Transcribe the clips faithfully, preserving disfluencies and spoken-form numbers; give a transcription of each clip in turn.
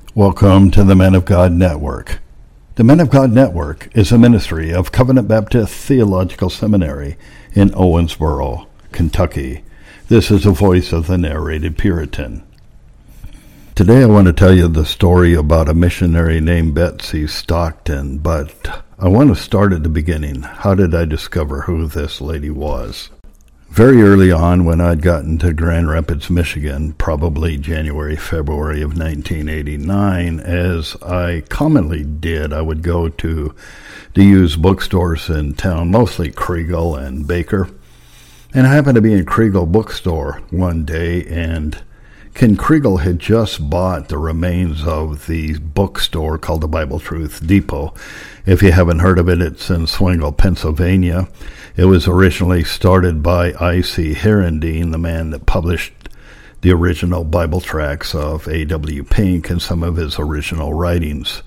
Welcome to the Men of God Network. The Men of God Network is a ministry of Covenant Baptist Theological Seminary in Owensboro, Kentucky. This is the voice of the narrated Puritan. Today I want to tell you the story about a missionary named Betsy Stockton, but I want to start at the beginning. How did I discover who this lady was? Very early on, when I'd gotten to Grand Rapids, Michigan, probably January, February of nineteen eighty-nine, as I commonly did, I would go to the used bookstores in town, mostly Kriegel and Baker. And I happened to be in Kriegel bookstore one day, and Ken Kriegel had just bought the remains of the bookstore called the Bible Truth Depot. If you haven't heard of it, it's in Swingle, Pennsylvania. It was originally started by I C Herendeen, the man that published the original Bible tracts of A W Pink and some of his original writings.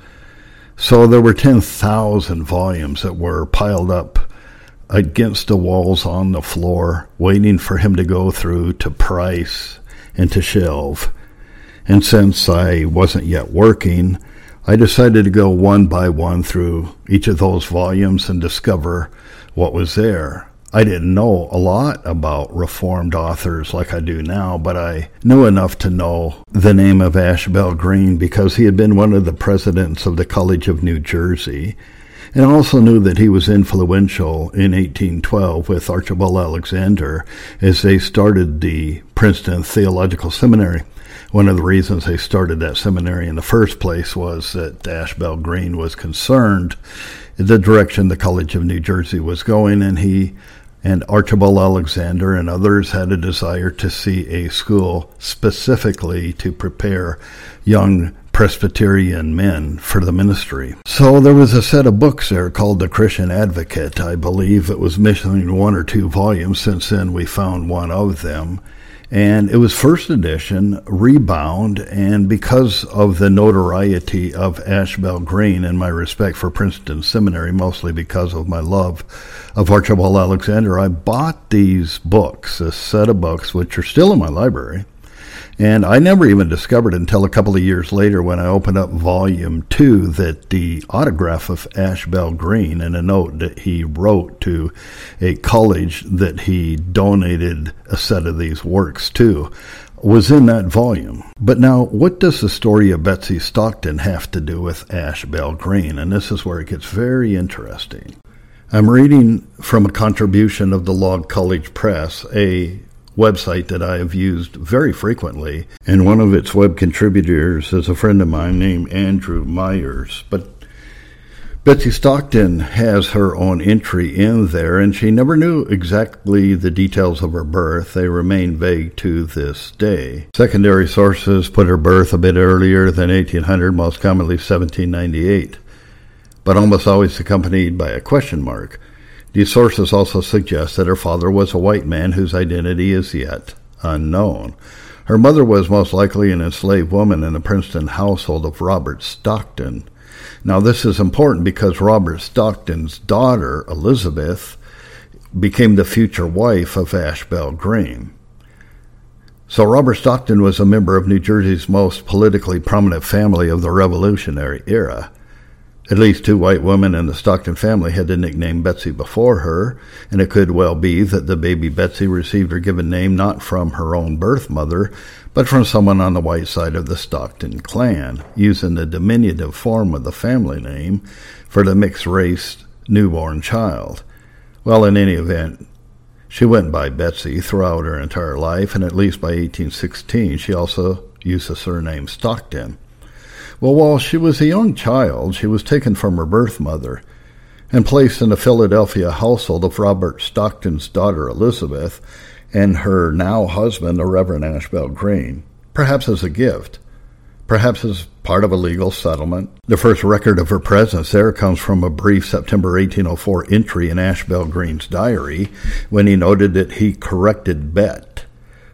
So there were ten thousand volumes that were piled up against the walls on the floor, waiting for him to go through to price and to shelve. And since I wasn't yet working, I decided to go one by one through each of those volumes and discover what was there. I didn't know a lot about Reformed authors like I do now, but I knew enough to know the name of Ashbel Green because he had been one of the presidents of the College of New Jersey, and I also knew that he was influential in eighteen twelve with Archibald Alexander as they started the Princeton Theological Seminary. One of the reasons they started that seminary in the first place was that Ashbel Green was concerned the direction the College of New Jersey was going, and he and Archibald Alexander and others had a desire to see a school specifically to prepare young Presbyterian men for the ministry. So there was a set of books there called The Christian Advocate. I believe it was missing one or two volumes. Since then we found one of them. And it was first edition, rebound, and because of the notoriety of Ashbel Green and my respect for Princeton Seminary, mostly because of my love of Archibald Alexander, I bought these books, a set of books, which are still in my library. And I never even discovered until a couple of years later when I opened up volume two that the autograph of Ashbel Green and a note that he wrote to a college that he donated a set of these works to was in that volume. But now, what does the story of Betsy Stockton have to do with Ashbel Green? And this is where it gets very interesting. I'm reading from a contribution of the Log College Press, a website that I have used very frequently, and one of its web contributors is a friend of mine named Andrew Myers. But Betsy Stockton has her own entry in there, and she never knew exactly the details of her birth. They remain vague to this day. Secondary sources put her birth a bit earlier than eighteen hundred, most commonly seventeen ninety-eight, but almost always accompanied by a question mark. These sources also suggest that her father was a white man whose identity is yet unknown. Her mother was most likely an enslaved woman in the Princeton household of Robert Stockton. Now, this is important because Robert Stockton's daughter, Elizabeth, became the future wife of Ashbel Green. So Robert Stockton was a member of New Jersey's most politically prominent family of the Revolutionary era. At least two white women in the Stockton family had the nickname Betsy before her, and it could well be that the baby Betsy received her given name not from her own birth mother, but from someone on the white side of the Stockton clan, using the diminutive form of the family name for the mixed-race newborn child. Well, in any event, she went by Betsy throughout her entire life, and at least by eighteen sixteen she also used the surname Stockton. Well, while she was a young child, she was taken from her birth mother and placed in the Philadelphia household of Robert Stockton's daughter Elizabeth and her now husband, the Reverend Ashbel Green, perhaps as a gift, perhaps as part of a legal settlement. The first record of her presence there comes from a brief September eighteen oh four entry in Ashbel Green's diary when he noted that he corrected Bet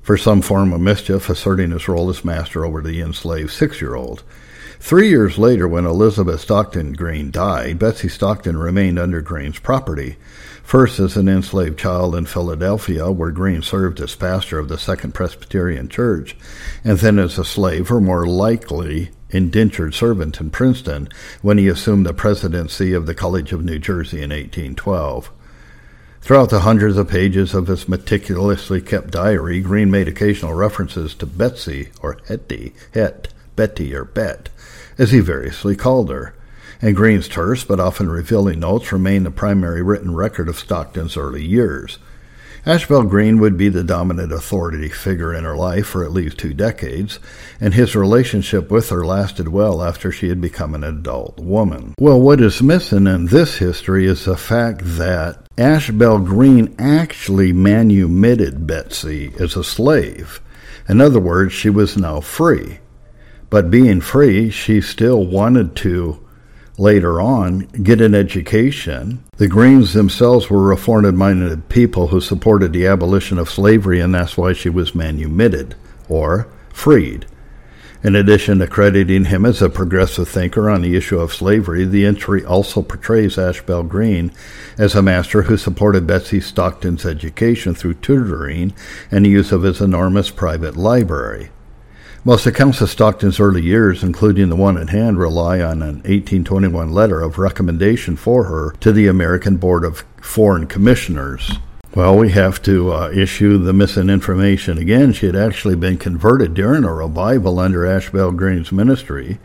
for some form of mischief, asserting his role as master over the enslaved six-year-old. Three years later, when Elizabeth Stockton Green died, Betsy Stockton remained under Green's property, first as an enslaved child in Philadelphia, where Green served as pastor of the Second Presbyterian Church, and then as a slave, or more likely indentured servant in Princeton, when he assumed the presidency of the College of New Jersey in eighteen twelve. Throughout the hundreds of pages of his meticulously kept diary, Green made occasional references to Betsy, or Hetty, Het, Betty, or Bet, as he variously called her, and Green's terse but often revealing notes remain the primary written record of Stockton's early years. Ashbel Green would be the dominant authority figure in her life for at least two decades, and his relationship with her lasted well after she had become an adult woman. Well, what is missing in this history is the fact that Ashbel Green actually manumitted Betsy as a slave. In other words, she was now free. But being free, she still wanted to, later on, get an education. The Greens themselves were reformed-minded people who supported the abolition of slavery, and that's why she was manumitted, or freed. In addition to crediting him as a progressive thinker on the issue of slavery, the entry also portrays Ashbel Green as a master who supported Betsy Stockton's education through tutoring and the use of his enormous private library. Most accounts of Stockton's early years, including the one at hand, rely on an eighteen twenty-one letter of recommendation for her to the American Board of Foreign Commissioners. Well, we have to uh, issue the missing information again. She had actually been converted during a revival under Ashbel Green's ministry.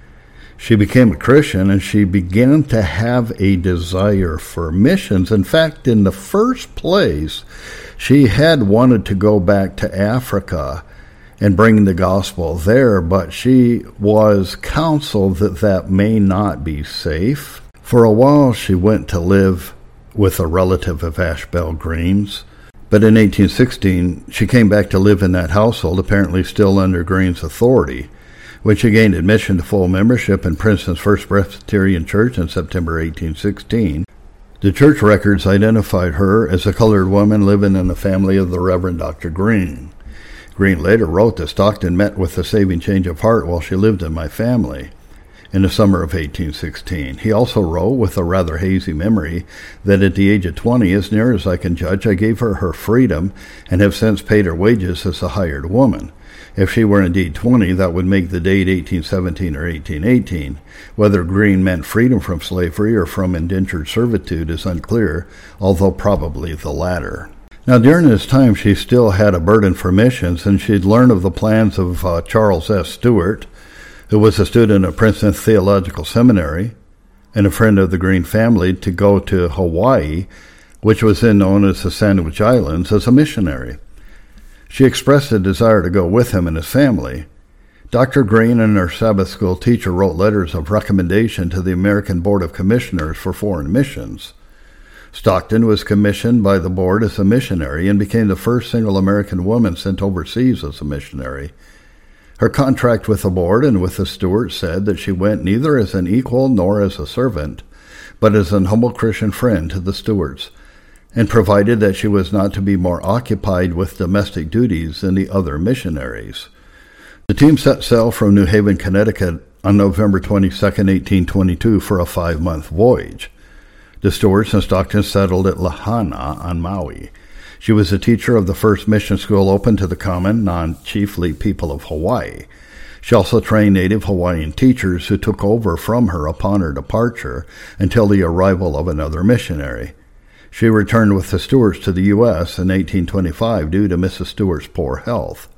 She became a Christian, and she began to have a desire for missions. In fact, in the first place, she had wanted to go back to Africa and bring the gospel there, but she was counseled that that may not be safe. For a while, she went to live with a relative of Ashbel Green's, but in eighteen sixteen, she came back to live in that household, apparently still under Green's authority, when she gained admission to full membership in Princeton's First Presbyterian Church in September eighteen sixteen. The church records identified her as a colored woman living in the family of the Reverend Doctor Green. Green later wrote that Stockton met with a saving change of heart while she lived in my family in the summer of eighteen sixteen. He also wrote, with a rather hazy memory, that at the age of twenty, as near as I can judge, I gave her her freedom and have since paid her wages as a hired woman. If she were indeed twenty, that would make the date eighteen seventeen or eighteen eighteen. Whether Green meant freedom from slavery or from indentured servitude is unclear, although probably the latter. Now, during this time, she still had a burden for missions, and she'd learned of the plans of uh, Charles S. Stewart, who was a student at Princeton Theological Seminary and a friend of the Green family, to go to Hawaii, which was then known as the Sandwich Islands, as a missionary. She expressed a desire to go with him and his family. Doctor Green and her Sabbath school teacher wrote letters of recommendation to the American Board of Commissioners for Foreign Missions. Stockton was commissioned by the board as a missionary and became the first single American woman sent overseas as a missionary. Her contract with the board and with the Stewarts said that she went neither as an equal nor as a servant, but as an humble Christian friend to the Stewarts, and provided that she was not to be more occupied with domestic duties than the other missionaries. The team set sail from New Haven, Connecticut on November twenty-second, eighteen twenty-two for a five-month voyage. The Stewarts and Stockton settled at Lahaina on Maui. She was a teacher of the first mission school open to the common, non-chiefly people of Hawaii. She also trained native Hawaiian teachers who took over from her upon her departure until the arrival of another missionary. She returned with the Stewarts to the U S in eighteen twenty-five due to Missus Stewart's poor health.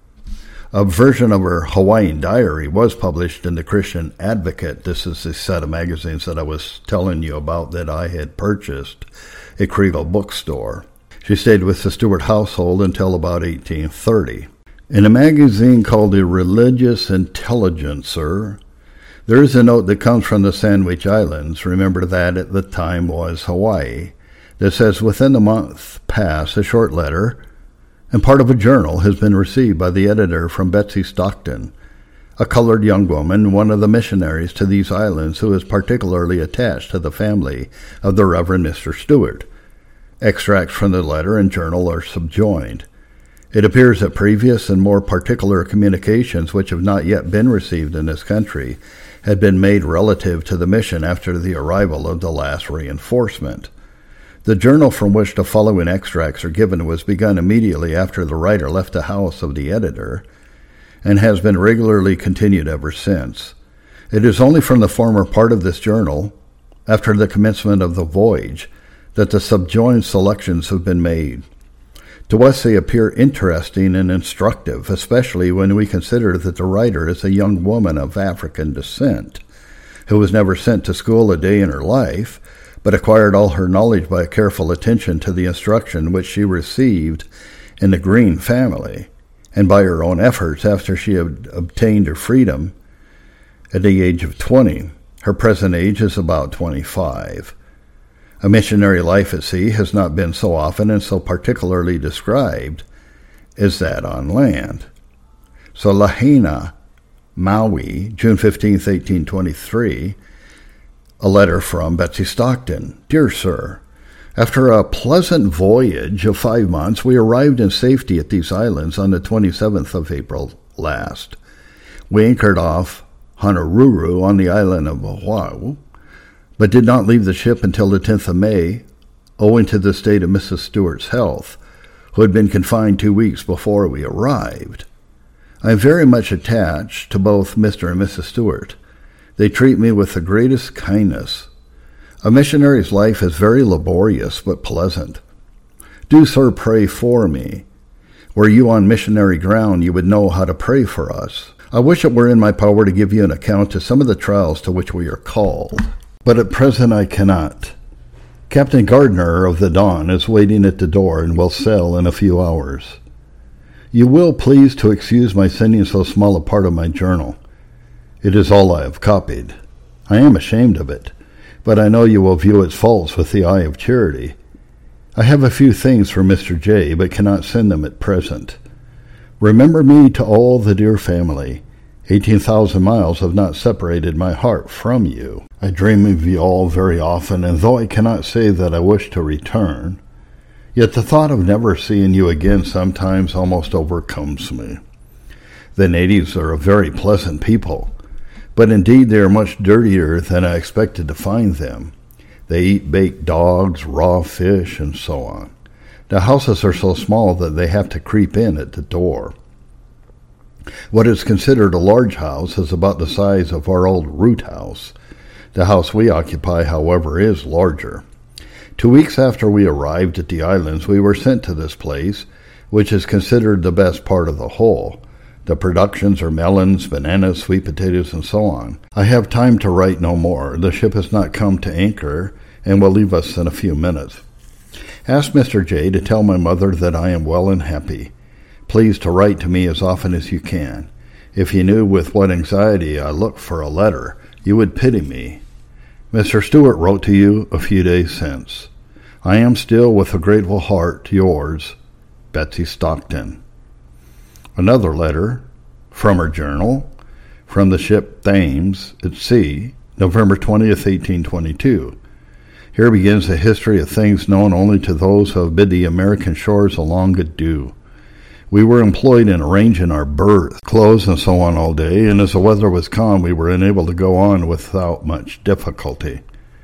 A version of her Hawaiian diary was published in the Christian Advocate. This is the set of magazines that I was telling you about that I had purchased at Kriegel Bookstore. She stayed with the Stewart household until about eighteen thirty. In a magazine called The Religious Intelligencer, there is a note that comes from the Sandwich Islands. Remember that at the time was Hawaii. That says, within the month past, a short letter and part of a journal has been received by the editor from Betsy Stockton, a colored young woman, one of the missionaries to these islands who is particularly attached to the family of the Reverend Mister Stewart. Extracts from the letter and journal are subjoined. It appears that previous and more particular communications which have not yet been received in this country had been made relative to the mission after the arrival of the last reinforcement. The journal from which the following extracts are given was begun immediately after the writer left the house of the editor, and has been regularly continued ever since. It is only from the former part of this journal, after the commencement of the voyage, that the subjoined selections have been made. To us they appear interesting and instructive, especially when we consider that the writer is a young woman of African descent, who was never sent to school a day in her life, but acquired all her knowledge by a careful attention to the instruction which she received in the Green family, and by her own efforts after she had obtained her freedom at the age of twenty. Her present age is about twenty-five. A missionary life at sea has not been so often and so particularly described as that on land. So Lahaina, Maui, June fifteenth, eighteen twenty-three, a letter from Betsy Stockton. Dear Sir, after a pleasant voyage of five months, we arrived in safety at these islands on the twenty-seventh of April last. We anchored off Honolulu on the island of Oahu, but did not leave the ship until the tenth of May, owing to the state of Missus Stewart's health, who had been confined two weeks before we arrived. I am very much attached to both Mister and Missus Stewart. They treat me with the greatest kindness. A missionary's life is very laborious but pleasant. Do, sir, pray for me. Were you on missionary ground, you would know how to pray for us. I wish it were in my power to give you an account of some of the trials to which we are called, but at present I cannot. Captain Gardner of the Dawn is waiting at the door and will sail in a few hours. You will please to excuse my sending so small a part of my journal. It is all I have copied. I am ashamed of it, but I know you will view its faults with the eye of charity. I have a few things for Mister J, but cannot send them at present. Remember me to all the dear family. Eighteen thousand miles have not separated my heart from you. I dream of you all very often, and though I cannot say that I wish to return, yet the thought of never seeing you again sometimes almost overcomes me. The natives are a very pleasant people, but indeed they are much dirtier than I expected to find them. They eat baked dogs, raw fish, and so on. The houses are so small that they have to creep in at the door. What is considered a large house is about the size of our old root house. The house we occupy, however, is larger. Two weeks after we arrived at the islands, we were sent to this place, which is considered the best part of the whole. The productions are melons, bananas, sweet potatoes, and so on. I have time to write no more. The ship has not come to anchor, and will leave us in a few minutes. Ask Mister J to tell my mother that I am well and happy. Please to write to me as often as you can. If you knew with what anxiety I look for a letter, you would pity me. Mister Stewart wrote to you a few days since. I am still, with a grateful heart, yours, Betsy Stockton. Another letter from her journal, from the ship Thames at sea, November twentieth, eighteen twenty-two. Here begins the history of things known only to those who have bid the American shores a long adieu. We were employed in arranging our berth, clothes, and so on all day, and as the weather was calm, we were enabled to go on without much difficulty.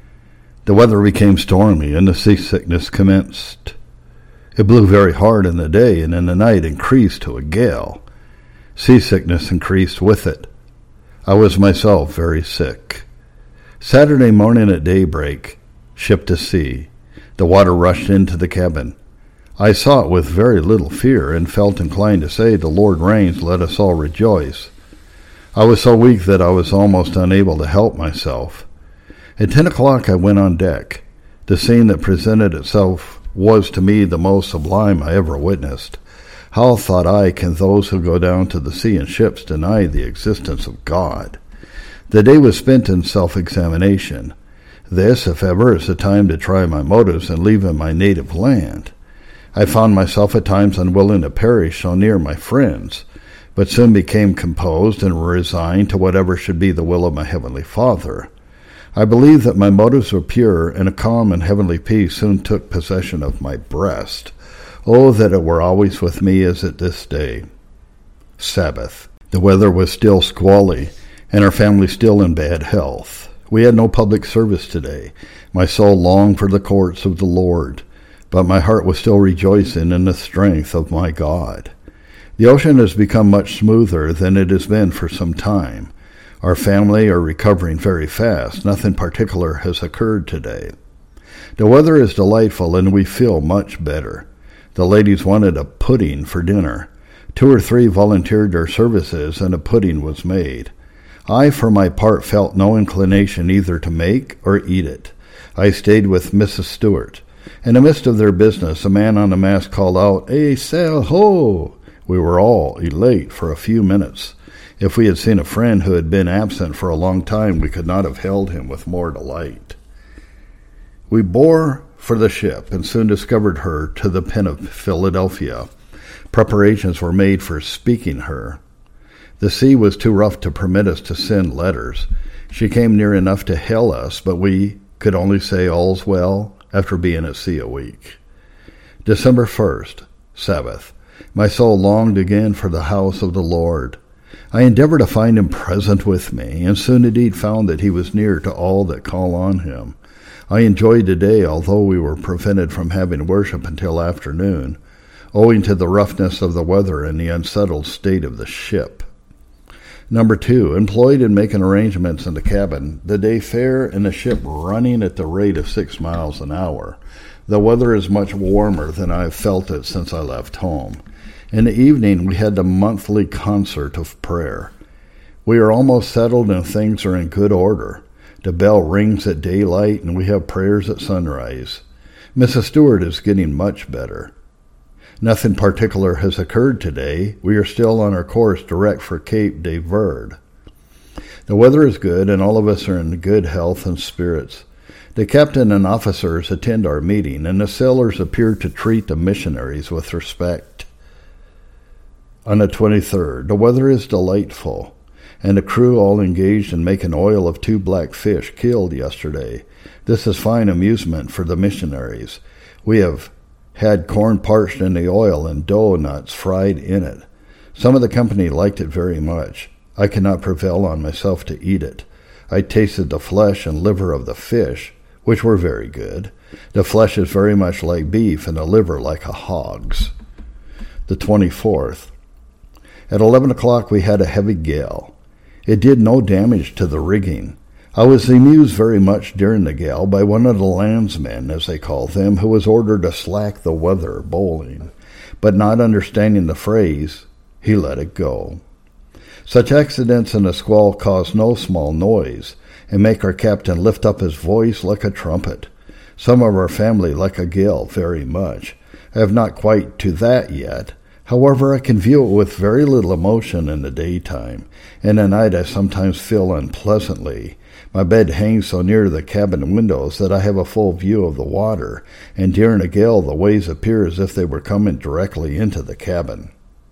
The weather became stormy, and the seasickness commenced. It blew very hard in the day, and in the night increased to a gale. Seasickness increased with it. I was myself very sick. Saturday morning at daybreak, ship to sea. The water rushed into the cabin. I saw it with very little fear, and felt inclined to say, "The Lord reigns, let us all rejoice." I was so weak that I was almost unable to help myself. At ten o'clock I went on deck. The scene that presented itself was to me the most sublime I ever witnessed. How, thought I, can those who go down to the sea in ships deny the existence of God? The day was spent in self-examination. This, if ever, is the time to try my motives and leave in my native land. I found myself at times unwilling to perish so near my friends, but soon became composed and resigned to whatever should be the will of my Heavenly Father. I believe that my motives were pure, and a calm and heavenly peace soon took possession of my breast. Oh, that it were always with me as at this day. Sabbath. The weather was still squally, and our family still in bad health. We had no public service today. My soul longed for the courts of the Lord, but my heart was still rejoicing in the strength of my God. The ocean has become much smoother than it has been for some time. Our family are recovering very fast. Nothing particular has occurred today. The weather is delightful, and we feel much better. The ladies wanted a pudding for dinner. Two or three volunteered their services, and a pudding was made. I, for my part, felt no inclination either to make or eat it. I stayed with Missus Stewart. In the midst of their business, a man on the mast called out, "Eh, sail ho!" We were all elate for a few minutes. If we had seen a friend who had been absent for a long time, we could not have held him with more delight. We bore for the ship and soon discovered her to the Pen of Philadelphia. Preparations were made for speaking her. The sea was too rough to permit us to send letters. She came near enough to hail us, but we could only say all's well after being at sea a week. December first, Sabbath. My soul longed again for the house of the Lord. I endeavored to find him present with me, and soon indeed found that he was near to all that call on him. I enjoyed the day, although we were prevented from having worship until afternoon, owing to the roughness of the weather and the unsettled state of the ship. Number two, employed in making arrangements in the cabin, the day fair and the ship running at the rate of six miles an hour. The weather is much warmer than I have felt it since I left home. In the evening, we had the monthly concert of prayer. We are almost settled and things are in good order. The bell rings at daylight and we have prayers at sunrise. Missus Stewart is getting much better. Nothing particular has occurred today. We are still on our course direct for Cape de Verde. The weather is good, and all of us are in good health and spirits. The captain and officers attend our meeting, and the sailors appear to treat the missionaries with respect. On the twenty-third, the weather is delightful, and the crew all engaged in making oil of two black fish killed yesterday. This is fine amusement for the missionaries. We have had corn parched in the oil and dough nuts fried in it. Some of the company liked it very much. I cannot prevail on myself to eat it. I tasted the flesh and liver of the fish, which were very good. The flesh is very much like beef and the liver like a hog's. The twenty-fourth. At eleven o'clock we had a heavy gale. It did no damage to the rigging. I was amused very much during the gale by one of the landsmen, as they call them, who was ordered to slack the weather bowling, but not understanding the phrase, he let it go. Such accidents in a squall cause no small noise, and make our captain lift up his voice like a trumpet. Some of our family like a gale very much. I have not quite to that yet. However, I can view it with very little emotion in the daytime. In the night I sometimes feel unpleasantly. My bed hangs so near the cabin windows that I have a full view of the water, and during a gale the waves appear as if they were coming directly into the cabin.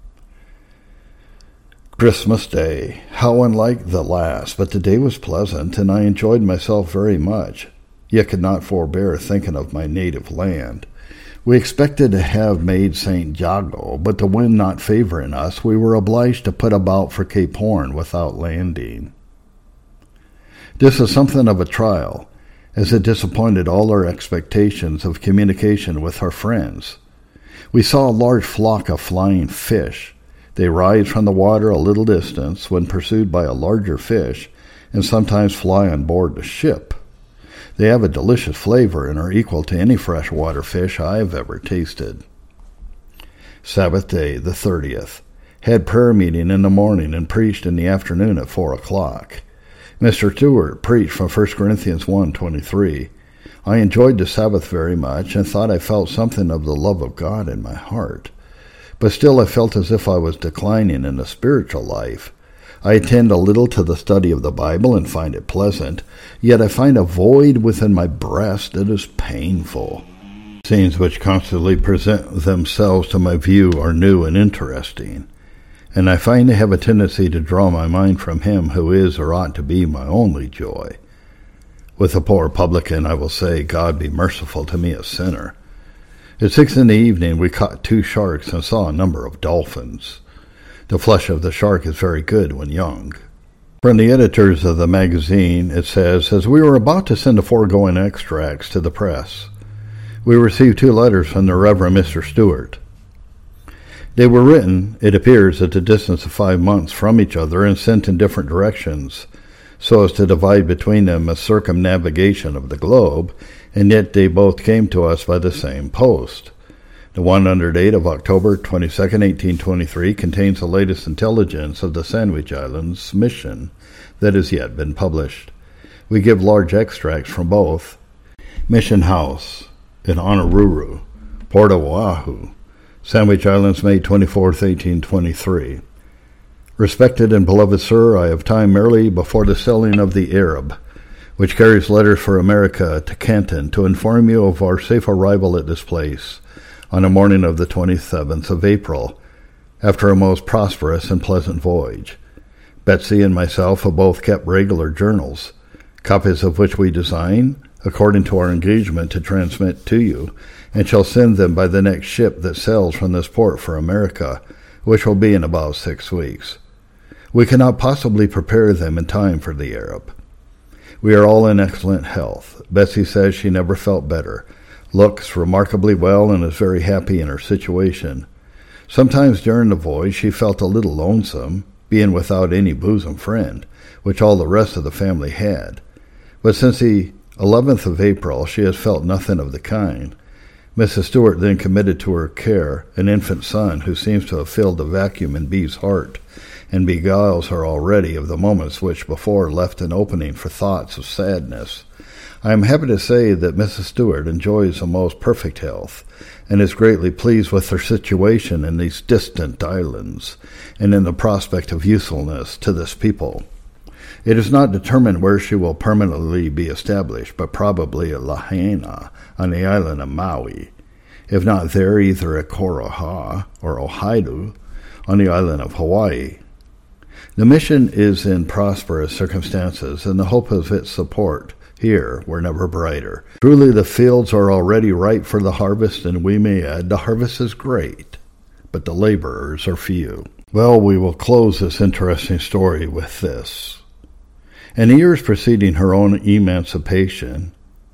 Christmas Day. How unlike the last, but the day was pleasant, and I enjoyed myself very much, yet could not forbear thinking of my native land. We expected to have made Saint Jago, but the wind not favoring us, we were obliged to put about for Cape Horn without landing. This is something of a trial, as it disappointed all our expectations of communication with our friends. We saw a large flock of flying fish. They rise from the water a little distance when pursued by a larger fish, and sometimes fly on board the ship. They have a delicious flavor and are equal to any freshwater fish I have ever tasted. Sabbath day, the thirtieth. Had prayer meeting in the morning and preached in the afternoon at four o'clock. Mister Stewart preached from First Corinthians one twenty-three. I enjoyed the Sabbath very much and thought I felt something of the love of God in my heart. But still I felt as if I was declining in the spiritual life. I attend a little to the study of the Bible and find it pleasant, yet I find a void within my breast that is painful. Scenes which constantly present themselves to my view are new and interesting, and I find they have a tendency to draw my mind from him who is or ought to be my only joy. With a poor publican I will say, God be merciful to me a sinner. At six in the evening, we caught two sharks and saw a number of dolphins. The flesh of the shark is very good when young. From the editors of the magazine, it says, as we were about to send the foregoing extracts to the press, we received two letters from the Reverend Mister Stewart. They were written, it appears, at the distance of five months from each other and sent in different directions, so as to divide between them a circumnavigation of the globe, and yet they both came to us by the same post. The one under date of October twenty-second, eighteen twenty-three, contains the latest intelligence of the Sandwich Islands mission that has yet been published. We give large extracts from both. Mission House in Honolulu, Port Oahu, Sandwich Islands, May twenty-fourth, eighteen twenty-three. Respected and beloved sir, I have time merely before the sailing of the Arab, which carries letters for America to Canton, to inform you of our safe arrival at this place on the morning of the twenty-seventh of April, after a most prosperous and pleasant voyage. Betsy and myself have both kept regular journals, copies of which we design, according to our engagement, to transmit to you, and shall send them by the next ship that sails from this port for America, which will be in about six weeks. We cannot possibly prepare them in time for the Arab. We are all in excellent health. Betsy says she never felt better, looks remarkably well, and is very happy in her situation. Sometimes during the voyage she felt a little lonesome, being without any bosom friend, which all the rest of the family had. But since the eleventh of April she has felt nothing of the kind. Missus Stewart then committed to her care an infant son who seems to have filled the vacuum in Bee's heart, and beguiles her already of the moments which before left an opening for thoughts of sadness. I am happy to say that Missus Stewart enjoys a most perfect health, and is greatly pleased with her situation in these distant islands, and in the prospect of usefulness to this people. It is not determined where she will permanently be established, but probably at Lahaina, on the island of Maui. If not there, either at Koroha or Oahu, on the island of Hawaii. The mission is in prosperous circumstances, and the hope of its support here were never brighter. Truly the fields are already ripe for the harvest, and we may add, the harvest is great, but the laborers are few. Well, we will close this interesting story with this. In the years preceding her own emancipation,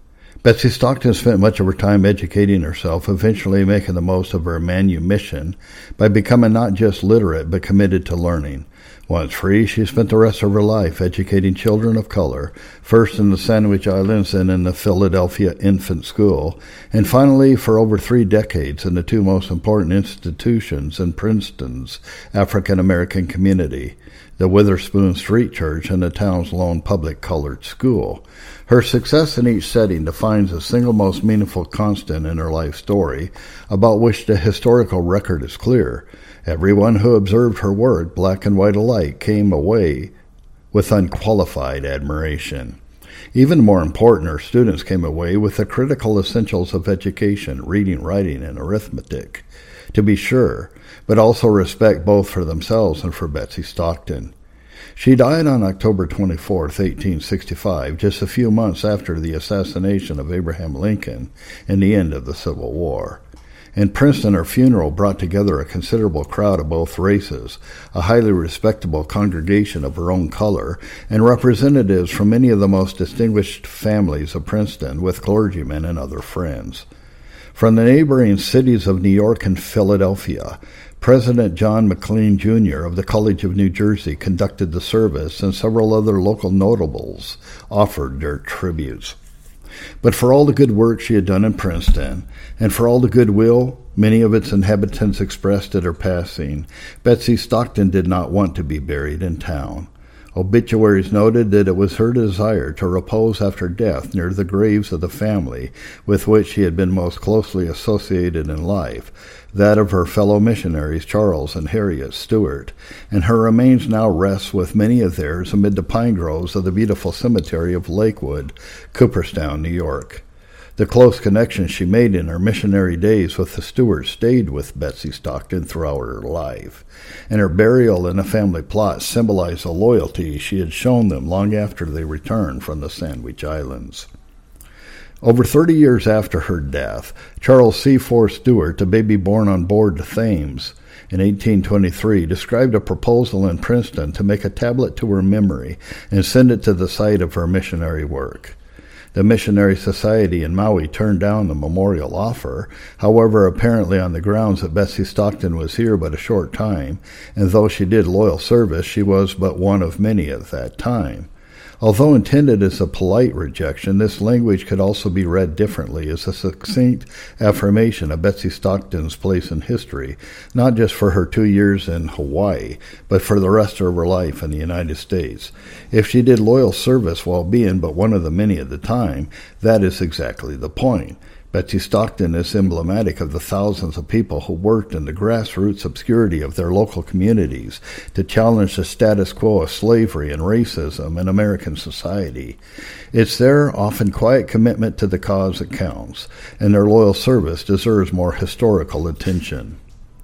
Betsy Stockton spent much of her time educating herself, eventually making the most of her manumission by becoming not just literate but committed to learning. Once free, she spent the rest of her life educating children of color, first in the Sandwich Islands and in the Philadelphia Infant School, and finally for over three decades in the two most important institutions in Princeton's African-American community, the Witherspoon Street Church and the town's lone public colored school. Her success in each setting defines the single most meaningful constant in her life story, about which the historical record is clear. Everyone who observed her work, black and white alike, came away with unqualified admiration. Even more important, her students came away with the critical essentials of education, reading, writing, and arithmetic, to be sure, but also respect both for themselves and for Betsy Stockton. She died on October twenty-fourth, eighteen sixty-five, just a few months after the assassination of Abraham Lincoln and the end of the Civil War. In Princeton, her funeral brought together a considerable crowd of both races, a highly respectable congregation of her own color, and representatives from many of the most distinguished families of Princeton, with clergymen and other friends. From the neighboring cities of New York and Philadelphia, President John McLean, Junior of the College of New Jersey conducted the service, and several other local notables offered their tributes. But for all the good work she had done in Princeton, and for all the goodwill many of its inhabitants expressed at her passing, Betsy Stockton did not want to be buried in town. Obituaries noted that it was her desire to repose after death near the graves of the family with which she had been most closely associated in life, that of her fellow missionaries Charles and Harriet Stewart, and her remains now rests with many of theirs amid the pine groves of the beautiful cemetery of Lakewood, Cooperstown, New York. The close connection she made in her missionary days with the Stewarts stayed with Betsy Stockton throughout her life, and her burial in a family plot symbolized the loyalty she had shown them long after they returned from the Sandwich Islands. Over thirty years after her death, Charles Seaforth Stewart, a baby born on board the Thames in eighteen twenty-three, described a proposal in Princeton to make a tablet to her memory and send it to the site of her missionary work. The Missionary Society in Maui turned down the memorial offer, however, apparently on the grounds that Betsy Stockton was here but a short time, and though she did loyal service, she was but one of many at that time. Although intended as a polite rejection, this language could also be read differently as a succinct affirmation of Betsy Stockton's place in history, not just for her two years in Hawaii, but for the rest of her life in the United States. If she did loyal service while being but one of the many at the time, that is exactly the point. Betsy Stockton is emblematic of the thousands of people who worked in the grassroots obscurity of their local communities to challenge the status quo of slavery and racism in American society. It's their often quiet commitment to the cause that counts, and their loyal service deserves more historical attention.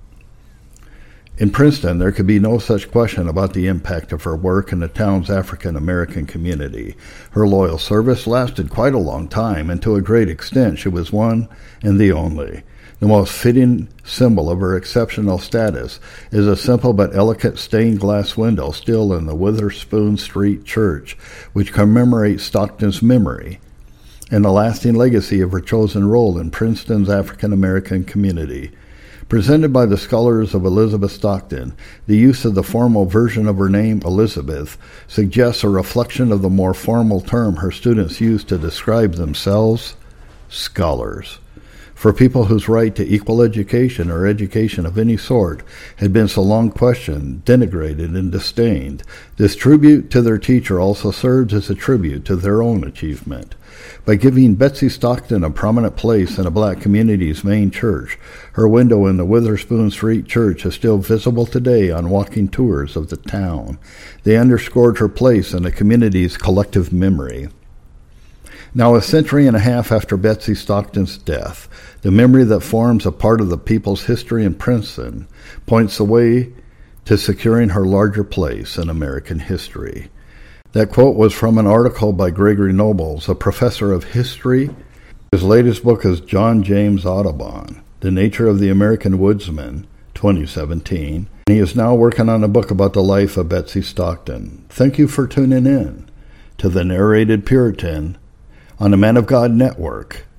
In Princeton, there could be no such question about the impact of her work in the town's African-American community. Her loyal service lasted quite a long time, and to a great extent she was one and the only. The most fitting symbol of her exceptional status is a simple but elegant stained glass window still in the Witherspoon Street Church, which commemorates Stockton's memory and the lasting legacy of her chosen role in Princeton's African-American community. Presented by the scholars of Elizabeth Stockton, the use of the formal version of her name, Elizabeth, suggests a reflection of the more formal term her students used to describe themselves, scholars. For people whose right to equal education or education of any sort had been so long questioned, denigrated, and disdained, this tribute to their teacher also serves as a tribute to their own achievement. By giving Betsy Stockton a prominent place in a black community's main church, her window in the Witherspoon Street Church is still visible today on walking tours of the town. They underscored her place in the community's collective memory. Now, a century and a half after Betsy Stockton's death, the memory that forms a part of the people's history in Princeton points the way to securing her larger place in American history. That quote was from an article by Gregory Nobles, a professor of history. His latest book is John James Audubon, The Nature of the American Woodsman, twenty seventeen. He is now working on a book about the life of Betsy Stockton. Thank you for tuning in to the Narrated Puritan on the Man of God Network.